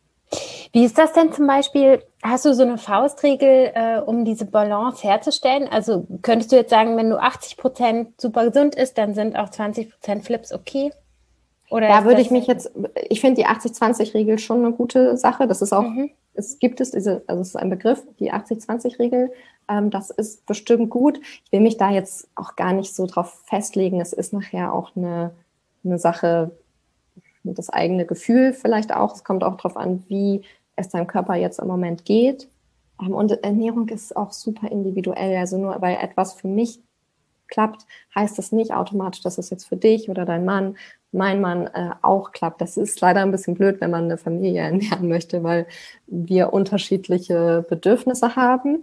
Wie ist das denn zum Beispiel? Hast du so eine Faustregel, äh, um diese Balance herzustellen? Also könntest du jetzt sagen, wenn du achtzig Prozent super gesund isst, dann sind auch zwanzig Prozent Flips okay? Oder da würde ich mich jetzt, ich finde die achtzig zwanzig Regel schon eine gute Sache. Das ist auch, mhm. es gibt es diese, also es ist ein Begriff, die achtzig zwanzig Regel. Ähm, das ist bestimmt gut. Ich will mich da jetzt auch gar nicht so drauf festlegen. Es ist nachher auch eine, eine Sache, das eigene Gefühl vielleicht auch. Es kommt auch darauf an, wie es deinem Körper jetzt im Moment geht. Ähm, und Ernährung ist auch super individuell. Also nur weil etwas für mich klappt, heißt das nicht automatisch, dass es jetzt für dich oder dein Mann, mein Mann äh, auch klappt. Das ist leider ein bisschen blöd, wenn man eine Familie ernähren möchte, weil wir unterschiedliche Bedürfnisse haben.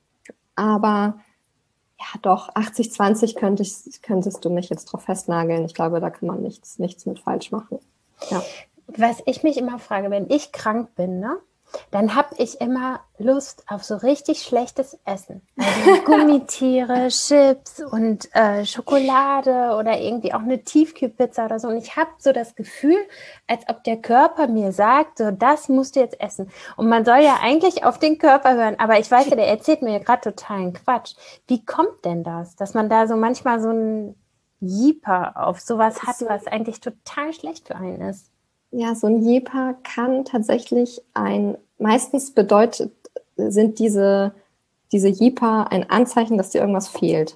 Aber ja, doch, achtzig zwanzig könnte ich, könntest du mich jetzt drauf festnageln. Ich glaube, da kann man nichts, nichts mit falsch machen. Ja. Was ich mich immer frage, wenn ich krank bin, ne? Dann habe ich immer Lust auf so richtig schlechtes Essen. Also Gummitiere, Chips und äh, Schokolade oder irgendwie auch eine Tiefkühlpizza oder so. Und ich habe so das Gefühl, als ob der Körper mir sagt, so, das musst du jetzt essen. Und man soll ja eigentlich auf den Körper hören. Aber ich weiß ja, der erzählt mir ja gerade totalen Quatsch. Wie kommt denn das, dass man da so manchmal so ein Jeeper auf sowas hat, was eigentlich total schlecht für einen ist? Ja, so ein Jeeper kann tatsächlich ein, meistens bedeutet, sind diese, diese Jeeper ein Anzeichen, dass dir irgendwas fehlt.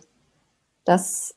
Das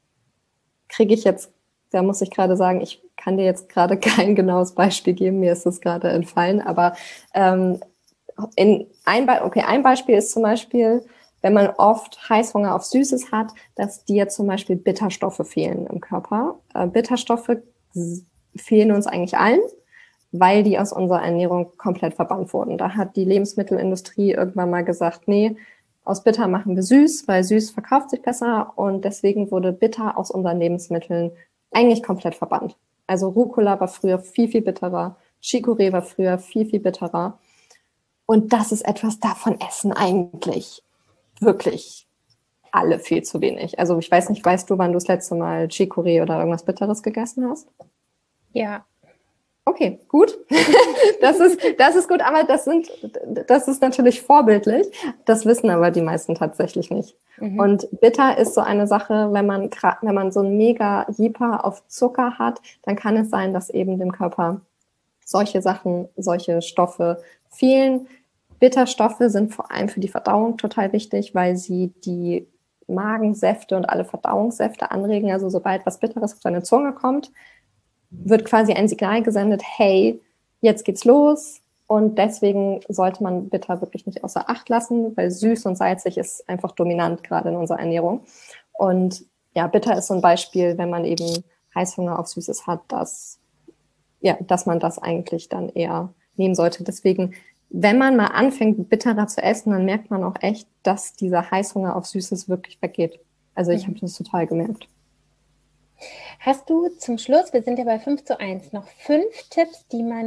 kriege ich jetzt, da muss ich gerade sagen, ich kann dir jetzt gerade kein genaues Beispiel geben, mir ist das gerade entfallen, aber ähm, in ein, Be- okay, ein Beispiel ist zum Beispiel, wenn man oft Heißhunger auf Süßes hat, dass dir zum Beispiel Bitterstoffe fehlen im Körper. Äh, Bitterstoffe fehlen uns eigentlich allen, weil die aus unserer Ernährung komplett verbannt wurden. Da hat die Lebensmittelindustrie irgendwann mal gesagt, nee, aus bitter machen wir süß, weil süß verkauft sich besser, und deswegen wurde bitter aus unseren Lebensmitteln eigentlich komplett verbannt. Also Rucola war früher viel, viel bitterer, Chicorée war früher viel, viel bitterer, und das ist etwas, davon essen eigentlich wirklich alle viel zu wenig. Also ich weiß nicht, weißt du, wann du das letzte Mal Chicorée oder irgendwas Bitteres gegessen hast? Ja. Okay, gut. Das ist, das ist gut, aber das sind, das ist natürlich vorbildlich. Das wissen aber die meisten tatsächlich nicht. Mhm. Und bitter ist so eine Sache, wenn man, wenn man so ein mega Jeeper auf Zucker hat, dann kann es sein, dass eben dem Körper solche Sachen, solche Stoffe fehlen. Bitterstoffe sind vor allem für die Verdauung total wichtig, weil sie die Magensäfte und alle Verdauungssäfte anregen. Also sobald was Bitteres auf deine Zunge kommt, wird quasi ein Signal gesendet, hey, jetzt geht's los, und deswegen sollte man bitter wirklich nicht außer Acht lassen, weil süß und salzig ist einfach dominant gerade in unserer Ernährung. Und ja, bitter ist so ein Beispiel, wenn man eben Heißhunger auf Süßes hat, dass, ja, dass man das eigentlich dann eher nehmen sollte. Deswegen, wenn man mal anfängt, bitterer zu essen, dann merkt man auch echt, dass dieser Heißhunger auf Süßes wirklich weggeht. Also ich mhm. habe das total gemerkt. Hast du zum Schluss, wir sind ja bei fünf zu eins, noch fünf Tipps, die man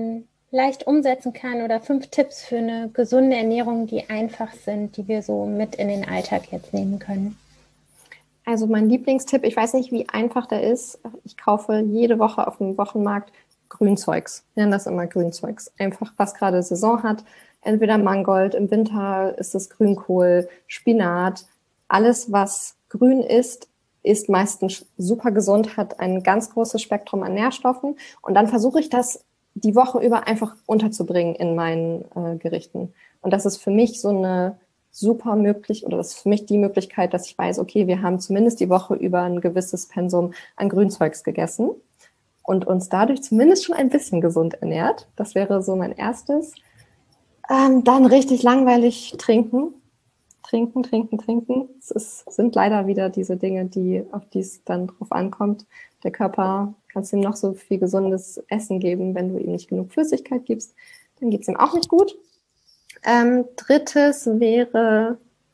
leicht umsetzen kann oder fünf Tipps für eine gesunde Ernährung, die einfach sind, die wir so mit in den Alltag jetzt nehmen können? Also mein Lieblingstipp, ich weiß nicht, wie einfach der ist. Ich kaufe jede Woche auf dem Wochenmarkt Grünzeugs. Wir nennen das immer Grünzeugs. Einfach, was gerade Saison hat. Entweder Mangold, im Winter ist es Grünkohl, Spinat. Alles, was grün ist, ist meistens super gesund, hat ein ganz großes Spektrum an Nährstoffen. Und dann versuche ich das die Woche über einfach unterzubringen in meinen äh, Gerichten. Und das ist für mich so eine super möglich, oder das ist für mich die Möglichkeit, dass ich weiß, okay, wir haben zumindest die Woche über ein gewisses Pensum an Grünzeugs gegessen und uns dadurch zumindest schon ein bisschen gesund ernährt. Das wäre so mein erstes. Ähm, dann richtig langweilig trinken. Trinken, trinken, trinken. Es ist, sind leider wieder diese Dinge, die, auf die es dann drauf ankommt. Der Körper, kannst ihm noch so viel gesundes Essen geben, wenn du ihm nicht genug Flüssigkeit gibst, dann geht es ihm auch nicht gut. Ähm, drittes wäre,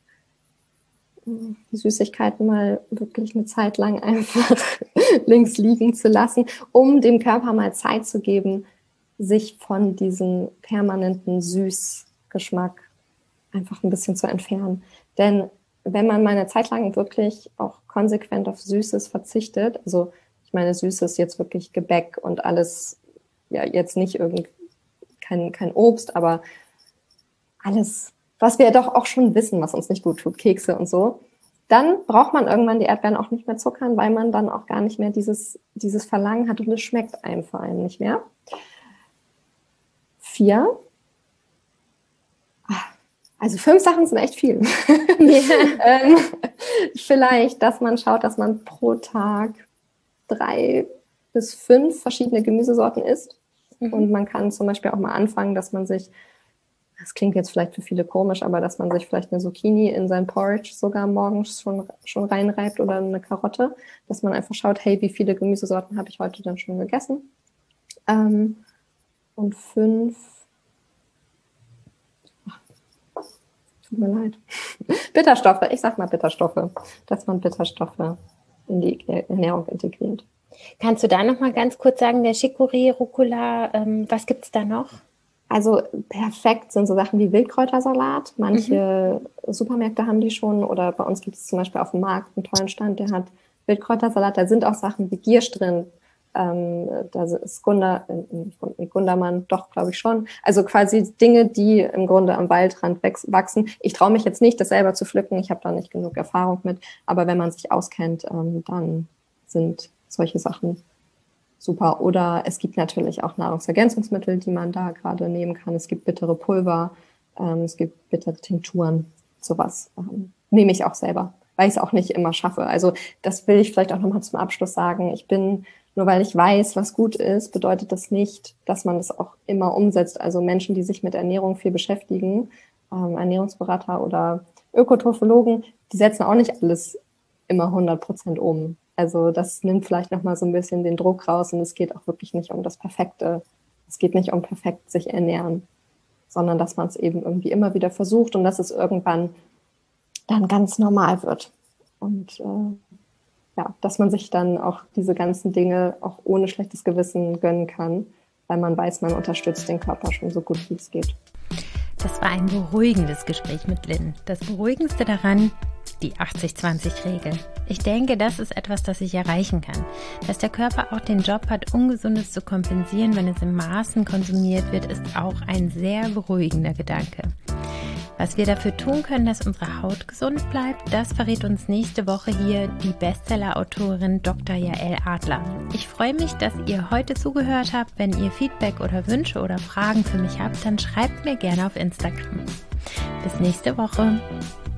die Süßigkeiten mal wirklich eine Zeit lang einfach links liegen zu lassen, um dem Körper mal Zeit zu geben, sich von diesem permanenten Süßgeschmack einfach ein bisschen zu entfernen. Denn wenn man mal eine Zeit lang wirklich auch konsequent auf Süßes verzichtet, also ich meine Süßes jetzt wirklich Gebäck und alles, ja jetzt nicht irgend kein, kein Obst, aber alles, was wir doch auch schon wissen, was uns nicht gut tut, Kekse und so, dann braucht man irgendwann die Erdbeeren auch nicht mehr zuckern, weil man dann auch gar nicht mehr dieses, dieses Verlangen hat und es schmeckt einem vor allem nicht mehr. Vier. Also fünf Sachen sind echt viel. ähm, vielleicht, dass man schaut, dass man pro Tag drei bis fünf verschiedene Gemüsesorten isst. Mhm. Und man kann zum Beispiel auch mal anfangen, dass man sich, das klingt jetzt vielleicht für viele komisch, aber dass man sich vielleicht eine Zucchini in sein Porridge sogar morgens schon, schon reinreibt oder eine Karotte. Dass man einfach schaut, hey, wie viele Gemüsesorten habe ich heute dann schon gegessen? Ähm, und fünf, tut mir leid. Bitterstoffe, ich sag mal Bitterstoffe, dass man Bitterstoffe in die Ernährung integriert. Kannst du da noch mal ganz kurz sagen, der Chicorée, Rucola, ähm, was gibt's da noch? Also perfekt sind so Sachen wie Wildkräutersalat. Manche mhm. Supermärkte haben die schon oder bei uns gibt es zum Beispiel auf dem Markt einen tollen Stand, der hat Wildkräutersalat. Da sind auch Sachen wie Giersch drin. Ähm, da ist Gunda, äh, Gundermann, doch, glaube ich schon. Also quasi Dinge, die im Grunde am Waldrand wachsen. Ich traue mich jetzt nicht, das selber zu pflücken. Ich habe da nicht genug Erfahrung mit. Aber wenn man sich auskennt, ähm, dann sind solche Sachen super. Oder es gibt natürlich auch Nahrungsergänzungsmittel, die man da gerade nehmen kann. Es gibt bittere Pulver, ähm, es gibt bittere Tinkturen, sowas ähm, nehme ich auch selber, weil ich es auch nicht immer schaffe. Also das will ich vielleicht auch nochmal zum Abschluss sagen. Ich bin, nur weil ich weiß, was gut ist, bedeutet das nicht, dass man das auch immer umsetzt. Also Menschen, die sich mit Ernährung viel beschäftigen, ähm, Ernährungsberater oder Ökotrophologen, die setzen auch nicht alles immer hundert Prozent um. Also das nimmt vielleicht nochmal so ein bisschen den Druck raus und es geht auch wirklich nicht um das Perfekte. Es geht nicht um perfekt sich ernähren, sondern dass man es eben irgendwie immer wieder versucht und dass es irgendwann dann ganz normal wird. Und äh, ja, dass man sich dann auch diese ganzen Dinge auch ohne schlechtes Gewissen gönnen kann, weil man weiß, man unterstützt den Körper schon so gut, wie es geht. Das war ein beruhigendes Gespräch mit Lynn. Das Beruhigendste daran, die achtzig zwanzig Regel. Ich denke, das ist etwas, das ich erreichen kann. Dass der Körper auch den Job hat, Ungesundes zu kompensieren, wenn es in Maßen konsumiert wird, ist auch ein sehr beruhigender Gedanke. Was wir dafür tun können, dass unsere Haut gesund bleibt, das verrät uns nächste Woche hier die Bestseller-Autorin Doktor Jael Adler. Ich freue mich, dass ihr heute zugehört habt. Wenn ihr Feedback oder Wünsche oder Fragen für mich habt, dann schreibt mir gerne auf Instagram. Bis nächste Woche.